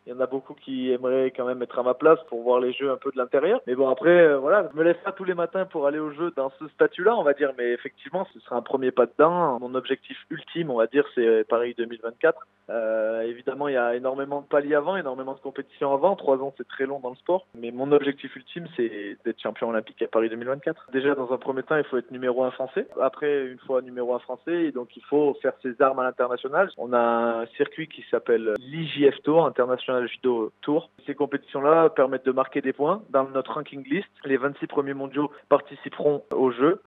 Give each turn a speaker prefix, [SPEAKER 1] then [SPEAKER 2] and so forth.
[SPEAKER 1] Il y en a beaucoup qui aimeraient quand même être à ma place pour voir les jeux un peu de l'intérieur. Mais bon, après, voilà, je me lève pas tous les matins pour aller au jeu dans ce statut-là, on va dire. Mais effectivement, ce sera un premier pas dedans. Mon objectif ultime, on va dire, c'est Paris 2024. Évidemment, il y a énormément de paliers avant, énormément de compétitions avant. 3 ans, c'est très long dans le sport. Mais mon objectif ultime, c'est d'être champion olympique à Paris 2024. Déjà, dans un premier temps, il faut être numéro 1 français. Après, une fois numéro 1 français, donc il faut faire ses armes à l'international. On a un circuit qui s'appelle l'IJF Tour, International Judo Tour. Ces compétitions-là permettent de marquer des points dans notre ranking list. Les 26 premiers mondiaux participeront aux Jeux.